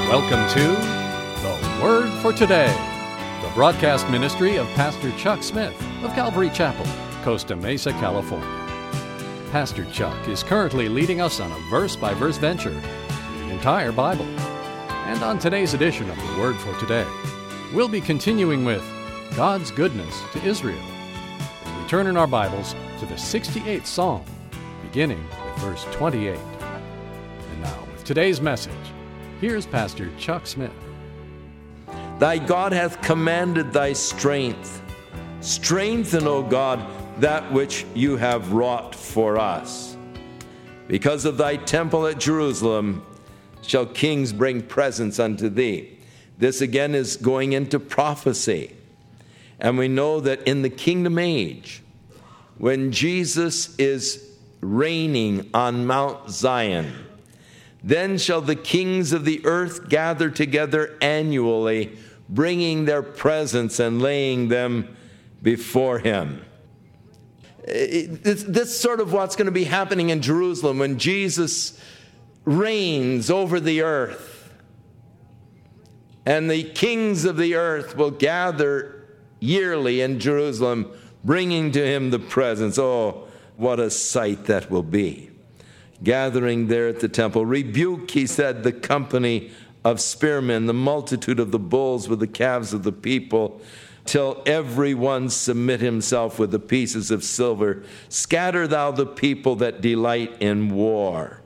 Welcome to The Word for Today, the broadcast ministry of Pastor Chuck Smith of Calvary Chapel, Costa Mesa, California. Pastor Chuck is currently leading us on a verse-by-verse venture through the entire Bible. And on today's edition of The Word for Today, we'll be continuing with God's goodness to Israel as we turn in our Bibles to the 68th Psalm, beginning with verse 28. And now, with today's message, here's Pastor Chuck Smith. Thy God hath commanded thy strength. Strengthen, O God, that which you have wrought for us. Because of thy temple at Jerusalem shall kings bring presents unto thee. This again is going into prophecy. And we know that in the kingdom age, when Jesus is reigning on Mount Zion, then shall the kings of the earth gather together annually, bringing their presents and laying them before him. This is sort of what's going to be happening in Jerusalem when Jesus reigns over the earth. And the kings of the earth will gather yearly in Jerusalem, bringing to him the presents. Oh, what a sight that will be. Gathering there at the temple. Rebuke, he said, the company of spearmen, the multitude of the bulls with the calves of the people, till every one submit himself with the pieces of silver. Scatter thou the people that delight in war.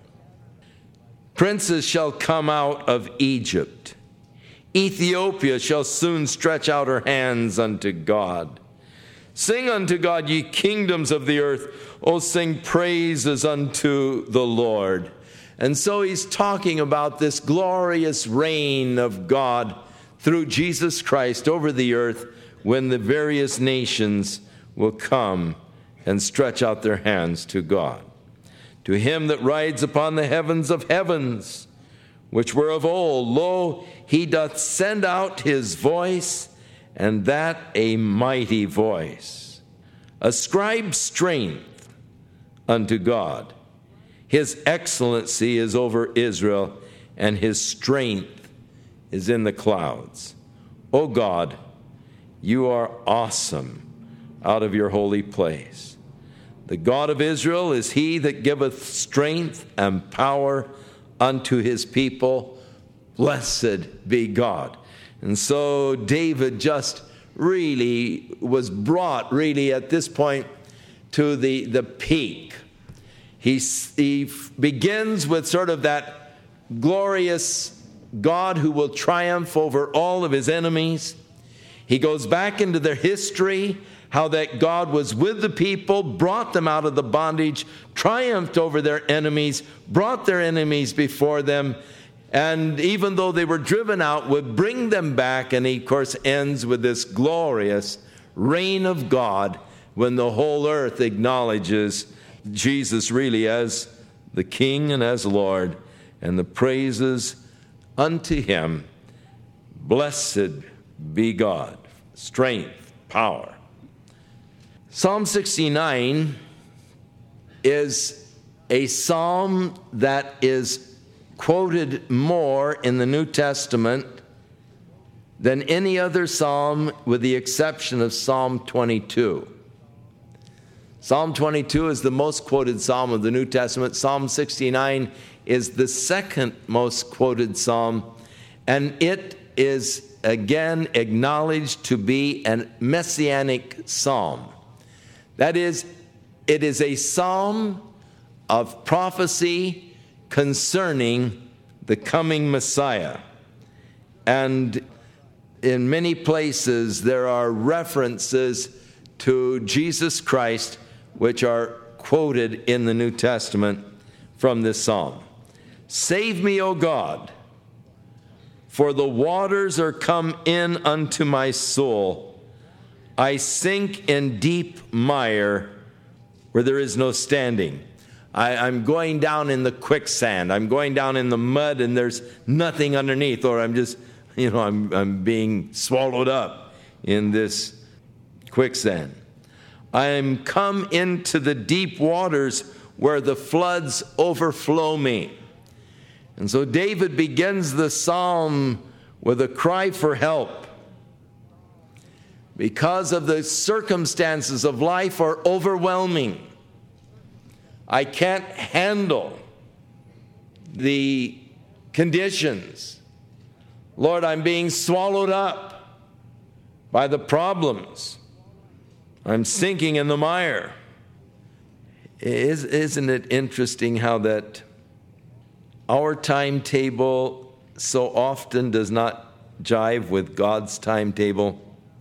Princes shall come out of Egypt. Ethiopia shall soon stretch out her hands unto God. Sing unto God, ye kingdoms of the earth. O sing praises unto the Lord. And so he's talking about this glorious reign of God through Jesus Christ over the earth, when the various nations will come and stretch out their hands to God. To him that rides upon the heavens of heavens, which were of old, lo, he doth send out his voice, and that a mighty voice. Ascribe strength unto God. His excellency is over Israel, and his strength is in the clouds. O God, you are awesome out of your holy place. The God of Israel is he that giveth strength and power unto his people. Blessed be God. And so David just really was brought really at this point to the peak. He begins with sort of that glorious God who will triumph over all of his enemies. He goes back into their history, how that God was with the people, brought them out of the bondage, triumphed over their enemies, brought their enemies before them, and even though they were driven out, would bring them back. And he, of course, ends with this glorious reign of God when the whole earth acknowledges Jesus really as the King and as Lord, and the praises unto him. Blessed be God. Strength, power. Psalm 69 is a psalm that is quoted more in the New Testament than any other psalm, with the exception of Psalm 22. Psalm 22 is the most quoted psalm of the New Testament. Psalm 69 is the second most quoted psalm, and it is again acknowledged to be a messianic psalm. That is, it is a psalm of prophecy concerning the coming Messiah. And in many places there are references to Jesus Christ which are quoted in the New Testament from this psalm. Save me, O God, for the waters are come in unto my soul. I sink in deep mire where there is no standing. I'm going down in the quicksand. I'm going down in the mud and there's nothing underneath, or I'm just, I'm being swallowed up in this quicksand. I am come into the deep waters where the floods overflow me. And so David begins the psalm with a cry for help. Because of the circumstances of life are overwhelming. I can't handle the conditions. Lord, I'm being swallowed up by the problems. I'm sinking in the mire. Isn't it interesting how that our timetable so often does not jive with God's timetable?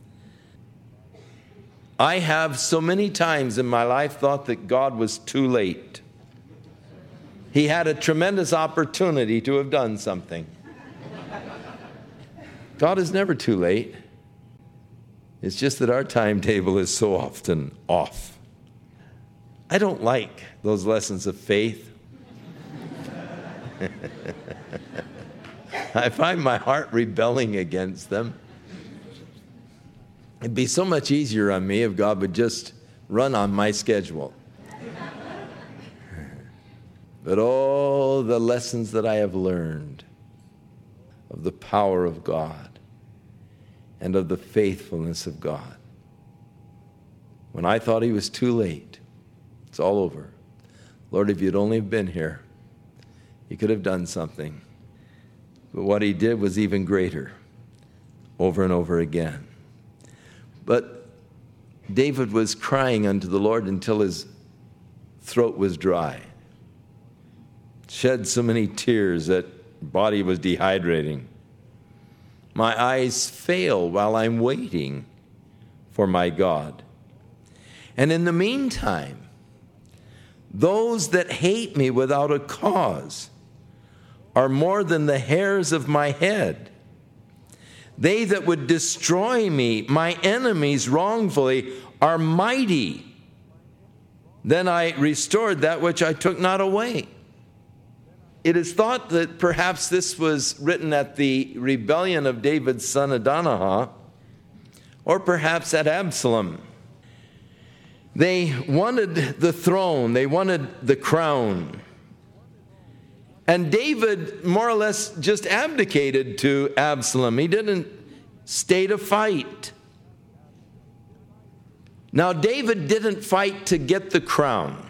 I have so many times in my life thought that God was too late. He had a tremendous opportunity to have done something. God is never too late. It's just that our timetable is so often off. I don't like those lessons of faith. I find my heart rebelling against them. It'd be so much easier on me if God would just run on my schedule. But all the lessons that I have learned of the power of God and of the faithfulness of God. When I thought he was too late, it's all over. Lord, if you'd only been here, he could have done something. But what he did was even greater, over and over again. But David was crying unto the Lord until his throat was dry. Shed so many tears that body was dehydrating. My eyes fail while I'm waiting for my God. And in the meantime, those that hate me without a cause are more than the hairs of my head. They that would destroy me, my enemies wrongfully, are mighty. Then I restored that which I took not away. It is thought that perhaps this was written at the rebellion of David's son Adonijah, or perhaps at Absalom. They wanted the throne, they wanted the crown. And David more or less just abdicated to Absalom. He didn't stay to fight. Now, David didn't fight to get the crown.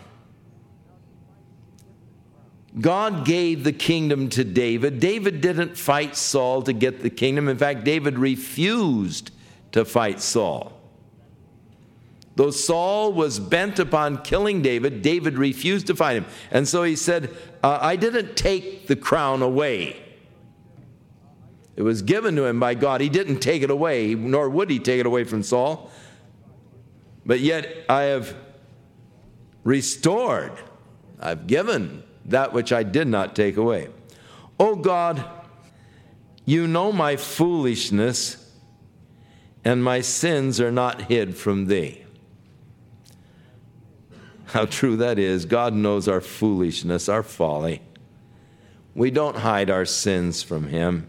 God gave the kingdom to David. David didn't fight Saul to get the kingdom. In fact, David refused to fight Saul. Though Saul was bent upon killing David, David refused to fight him. And so he said, I didn't take the crown away. It was given to him by God. He didn't take it away, nor would he take it away from Saul. But yet I have restored, I've given that which I did not take away. O God, you know my foolishness, and my sins are not hid from thee. How true that is. God knows our foolishness, our folly. We don't hide our sins from him.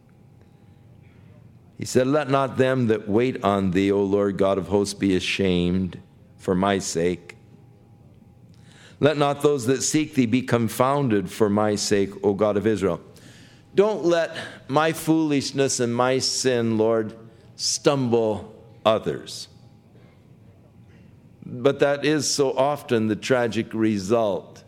He said, let not them that wait on thee, O Lord God of hosts, be ashamed for my sake. Let not those that seek thee be confounded for my sake, O God of Israel. Don't let my foolishness and my sin, Lord, stumble others. But that is so often the tragic result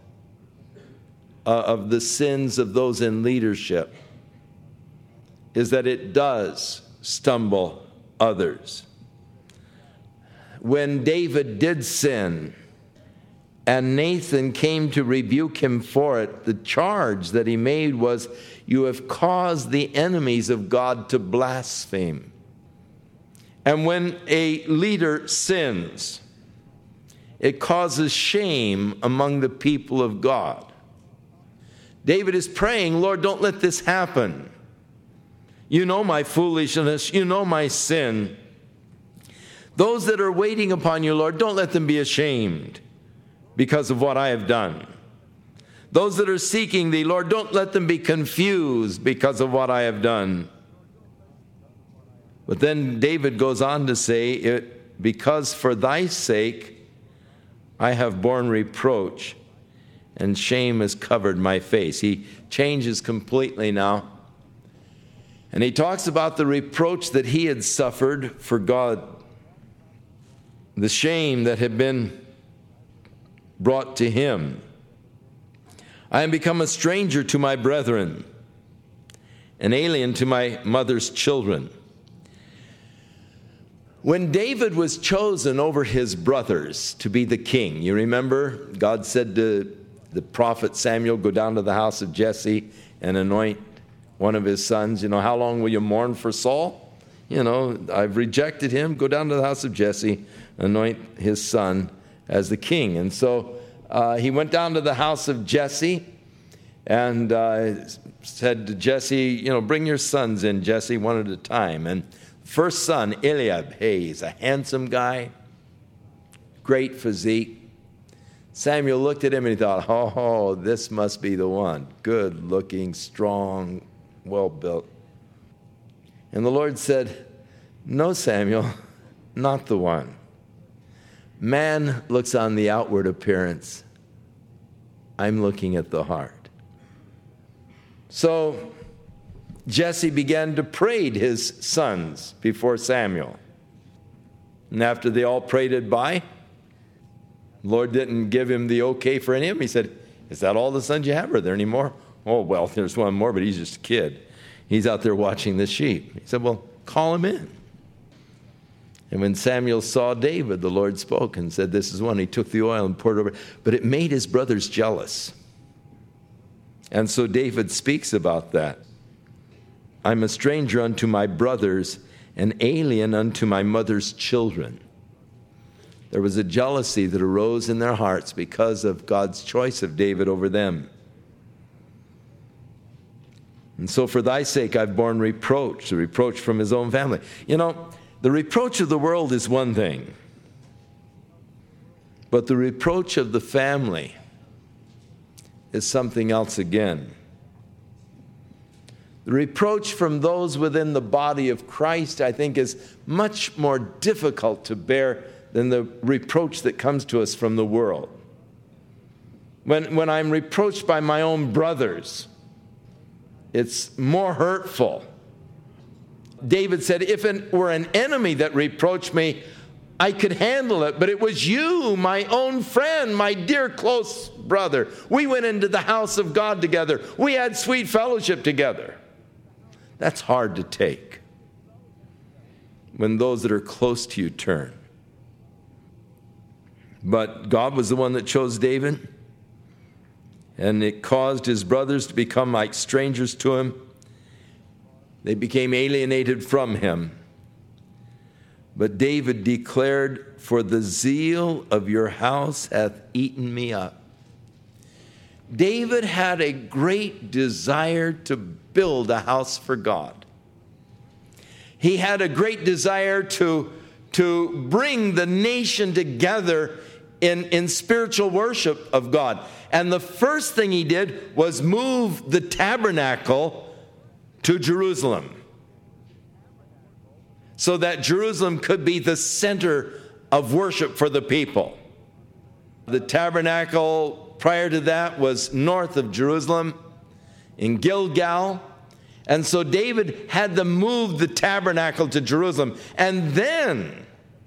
of the sins of those in leadership, is that it does stumble others. When David did sin, and Nathan came to rebuke him for it, the charge that he made was, you have caused the enemies of God to blaspheme. And when a leader sins, it causes shame among the people of God. David is praying, Lord, don't let this happen. You know my foolishness. You know my sin. Those that are waiting upon you, Lord, don't let them be ashamed because of what I have done. Those that are seeking thee, Lord, don't let them be confused because of what I have done. But then David goes on to say, because for thy sake I have borne reproach, and shame has covered my face. He changes completely now. And he talks about the reproach that he had suffered for God, the shame that had been brought to him. I am become a stranger to my brethren, an alien to my mother's children. When David was chosen over his brothers to be the king, you remember God said to the prophet Samuel, go down to the house of Jesse and anoint one of his sons. How long will you mourn for Saul? I've rejected him. Go down to the house of Jesse, anoint his son as the king. And so he went down to the house of Jesse and said to Jesse, bring your sons in, Jesse, one at a time. And first son, Eliab, hey, he's a handsome guy, great physique. Samuel looked at him and he thought, oh, this must be the one. Good looking, strong, well built. And the Lord said, no, Samuel, not the one. Man looks on the outward appearance. I'm looking at the heart. So Jesse began to parade his sons before Samuel. And after they all paraded by, the Lord didn't give him the okay for any of them. He said, is that all the sons you have? Are there any more? Oh, well, there's one more, but he's just a kid. He's out there watching the sheep. He said, well, call him in. And when Samuel saw David, the Lord spoke and said, this is one. He took the oil and poured it over. But it made his brothers jealous. And so David speaks about that. I'm a stranger unto my brothers, an alien unto my mother's children. There was a jealousy that arose in their hearts because of God's choice of David over them. And so for thy sake I've borne reproach, the reproach from his own family. The reproach of the world is one thing, but the reproach of the family is something else again. The reproach from those within the body of Christ, I think, is much more difficult to bear than the reproach that comes to us from the world. When I'm reproached by my own brothers, it's more hurtful. David said, if it were an enemy that reproached me, I could handle it, but it was you, my own friend, my dear close brother. We went into the house of God together. We had sweet fellowship together. That's hard to take when those that are close to you turn. But God was the one that chose David, and it caused his brothers to become like strangers to him. They became alienated from him. But David declared, for the zeal of your house hath eaten me up. David had a great desire to build a house for God. He had a great desire to bring the nation together in spiritual worship of God. And the first thing he did was move the tabernacle to Jerusalem, so that Jerusalem could be the center of worship for the people. The tabernacle prior to that was north of Jerusalem in Gilgal. And so David had to move the tabernacle to Jerusalem. And then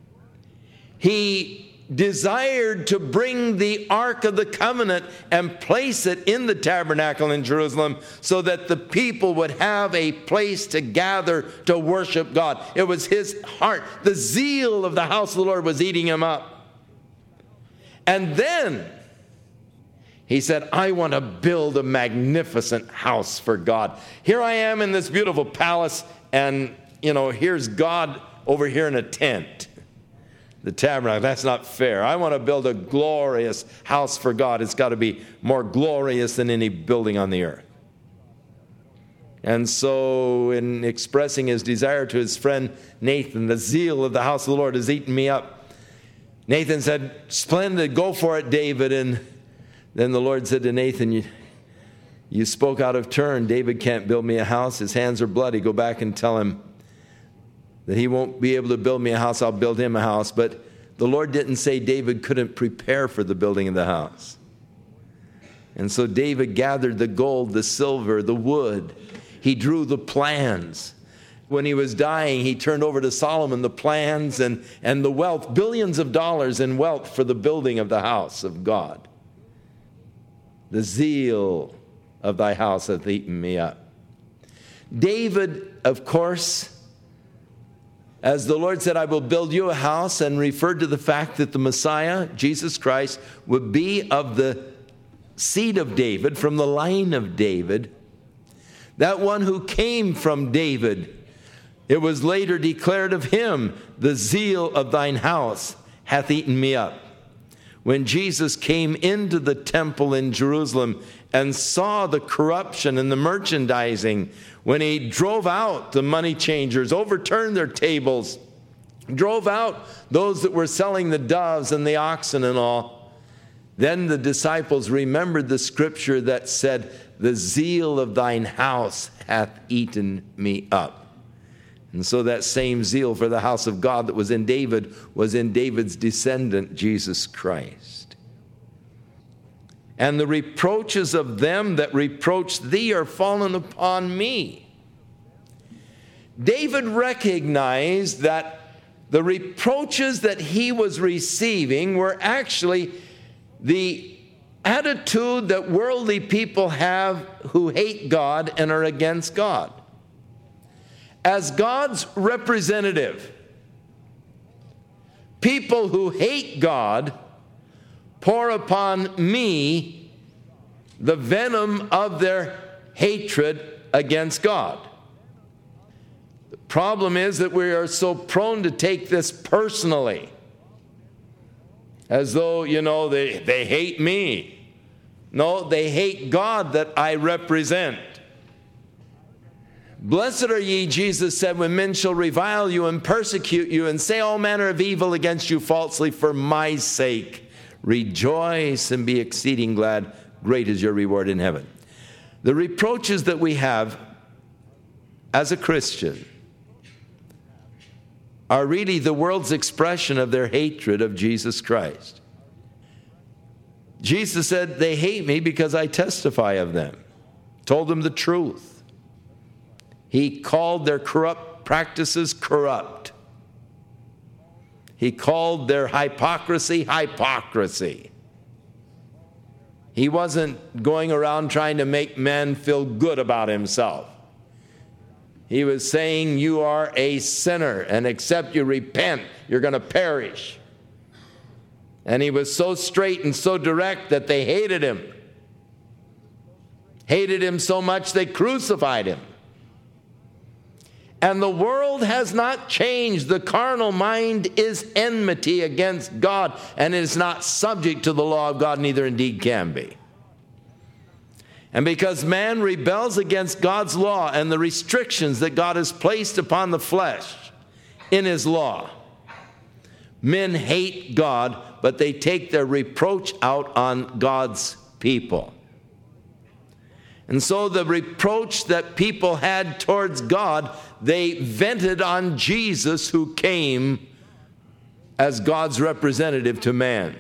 he desired to bring the Ark of the Covenant and place it in the tabernacle in Jerusalem so that the people would have a place to gather to worship God. It was his heart. The zeal of the house of the Lord was eating him up. And then he said, I want to build a magnificent house for God. Here I am in this beautiful palace, and, here's God over here in a tent. The tabernacle, that's not fair. I want to build a glorious house for God. It's got to be more glorious than any building on the earth. And so in expressing his desire to his friend Nathan, the zeal of the house of the Lord has eaten me up. Nathan said, splendid, go for it, David. And then the Lord said to Nathan, you spoke out of turn. David can't build me a house. His hands are bloody. Go back and tell him that he won't be able to build me a house. I'll build him a house. But the Lord didn't say David couldn't prepare for the building of the house. And so David gathered the gold, the silver, the wood. He drew the plans. When he was dying, he turned over to Solomon the plans and the wealth, billions of dollars in wealth for the building of the house of God. The zeal of thy house hath eaten me up. David, of course, as the Lord said, I will build you a house, and referred to the fact that the Messiah, Jesus Christ, would be of the seed of David, from the line of David. That one who came from David. It was later declared of him, the zeal of thine house hath eaten me up. When Jesus came into the temple in Jerusalem and saw the corruption and the merchandising, when he drove out the money changers, overturned their tables, drove out those that were selling the doves and the oxen and all, then the disciples remembered the scripture that said, the zeal of thine house hath eaten me up. And so that same zeal for the house of God that was in David was in David's descendant, Jesus Christ. And the reproaches of them that reproach thee are fallen upon me. David recognized that the reproaches that he was receiving were actually the attitude that worldly people have who hate God and are against God. As God's representative, people who hate God pour upon me the venom of their hatred against God. The problem is that we are so prone to take this personally, as though, they hate me. No, they hate God that I represent. Blessed are ye, Jesus said, when men shall revile you and persecute you and say all manner of evil against you falsely for my sake. Rejoice and be exceeding glad. Great is your reward in heaven. The reproaches that we have as a Christian are really the world's expression of their hatred of Jesus Christ. Jesus said, they hate me because I testify of them. Told them the truth. He called their corrupt practices corrupt. He called their hypocrisy hypocrisy. He wasn't going around trying to make men feel good about himself. He was saying, you are a sinner, and except you repent, you're going to perish. And he was so straight and so direct that they hated him. Hated him so much they crucified him. And the world has not changed. The carnal mind is enmity against God and is not subject to the law of God, neither indeed can be. And because man rebels against God's law and the restrictions that God has placed upon the flesh in his law, men hate God, but they take their reproach out on God's people. And so the reproach that people had towards God, they vented on Jesus, who came as God's representative to man.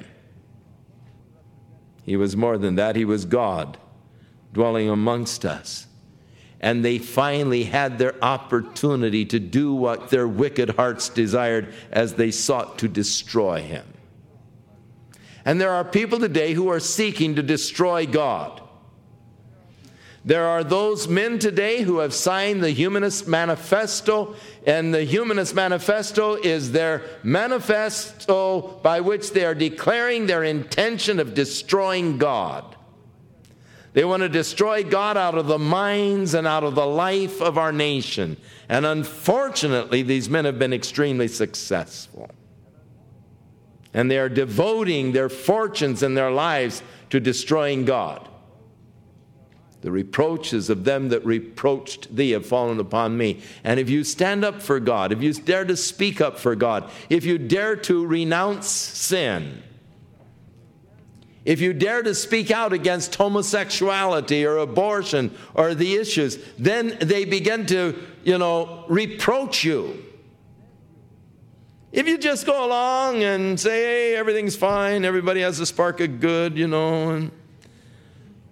He was more than that. He was God dwelling amongst us. And they finally had their opportunity to do what their wicked hearts desired as they sought to destroy him. And there are people today who are seeking to destroy God. There are those men today who have signed the Humanist Manifesto, and the Humanist Manifesto is their manifesto by which they are declaring their intention of destroying God. They want to destroy God out of the minds and out of the life of our nation. And unfortunately, these men have been extremely successful. And they are devoting their fortunes and their lives to destroying God. The reproaches of them that reproached thee have fallen upon me. And if you stand up for God, if you dare to speak up for God, if you dare to renounce sin, if you dare to speak out against homosexuality or abortion or the issues, then they begin to, reproach you. If you just go along and say, hey, everything's fine, everybody has a spark of good, and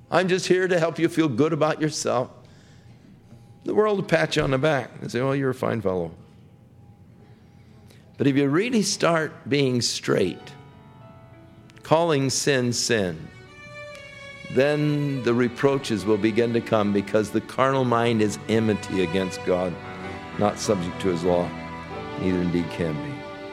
I'm just here to help you feel good about yourself. The world will pat you on the back and say, oh, you're a fine fellow. But if you really start being straight, calling sin, sin, then the reproaches will begin to come, because the carnal mind is enmity against God, not subject to his law, neither indeed can be.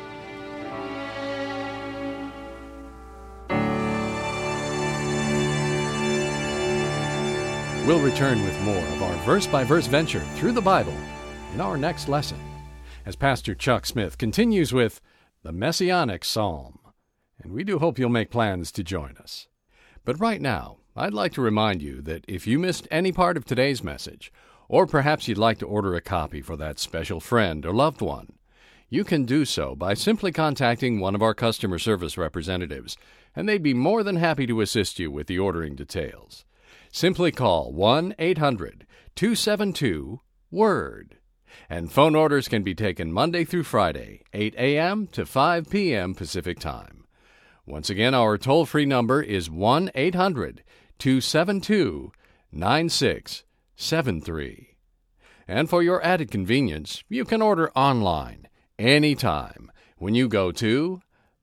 We'll return with more of our verse-by-verse venture through the Bible in our next lesson, as Pastor Chuck Smith continues with the Messianic Psalm. And we do hope you'll make plans to join us. But right now, I'd like to remind you that if you missed any part of today's message, or perhaps you'd like to order a copy for that special friend or loved one, you can do so by simply contacting one of our customer service representatives, and they'd be more than happy to assist you with the ordering details. Simply call 1-800-272-WORD. And phone orders can be taken Monday through Friday, 8 a.m. to 5 p.m. Pacific Time. Once again, our toll-free number is 1-800-272-9673. And for your added convenience, you can order online anytime when you go to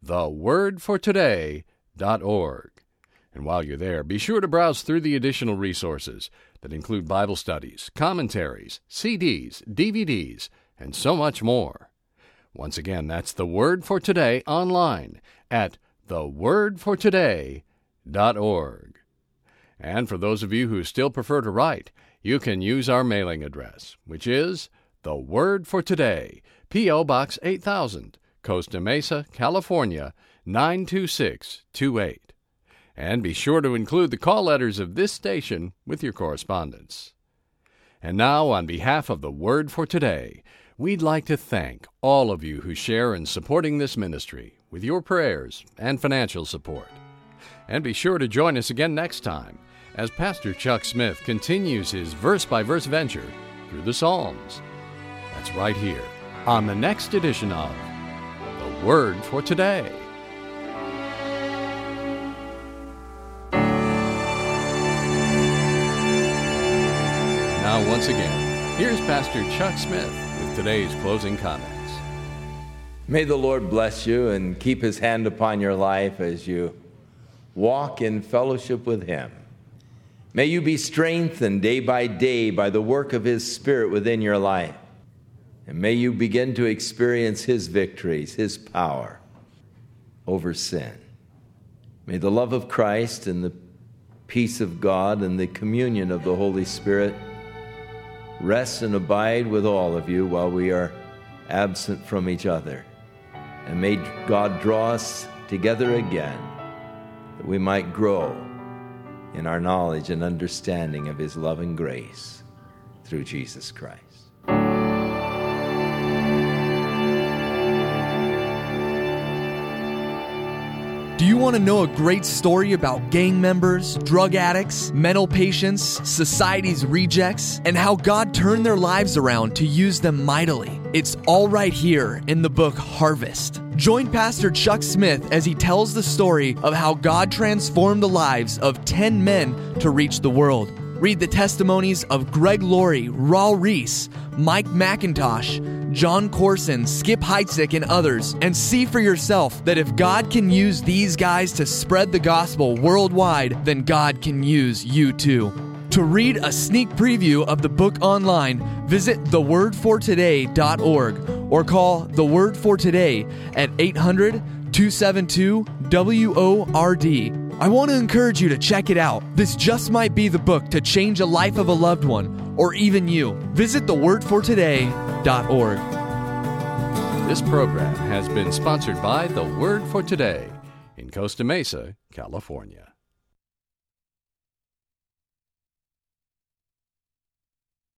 thewordfortoday.org. And while you're there, be sure to browse through the additional resources that include Bible studies, commentaries, CDs, DVDs, and so much more. Once again, that's The Word for Today online at thewordfortoday.org. And for those of you who still prefer to write, you can use our mailing address, which is The Word for Today, P.O. Box 8000, Costa Mesa, California, 92628. And be sure to include the call letters of this station with your correspondence. And now, on behalf of The Word for Today, we'd like to thank all of you who share in supporting this ministry with your prayers and financial support. And be sure to join us again next time as Pastor Chuck Smith continues his verse-by-verse venture through the Psalms. That's right here on the next edition of The Word for Today. Now, once again, here's Pastor Chuck Smith with today's closing comments. May the Lord bless you and keep his hand upon your life as you walk in fellowship with him. May you be strengthened day by day by the work of his Spirit within your life. And may you begin to experience his victories, his power over sin. May the love of Christ and the peace of God and the communion of the Holy Spirit rest and abide with all of you while we are absent from each other. And may God draw us together again, that we might grow in our knowledge and understanding of his love and grace through Jesus Christ. Do you want to know a great story about gang members, drug addicts, mental patients, society's rejects, and how God turned their lives around to use them mightily? It's all right here in the book Harvest. Join Pastor Chuck Smith as he tells the story of how God transformed the lives of 10 men to reach the world. Read the testimonies of Greg Laurie, Raul Reese, Mike McIntosh, John Corson, Skip Heitzig, and others, and see for yourself that if God can use these guys to spread the gospel worldwide, then God can use you too. To read a sneak preview of the book online, visit thewordfortoday.org or call The Word for Today at 800-272-WORD. I want to encourage you to check it out. This just might be the book to change a life of a loved one, or even you. Visit thewordfortoday.org. This program has been sponsored by The Word for Today in Costa Mesa, California.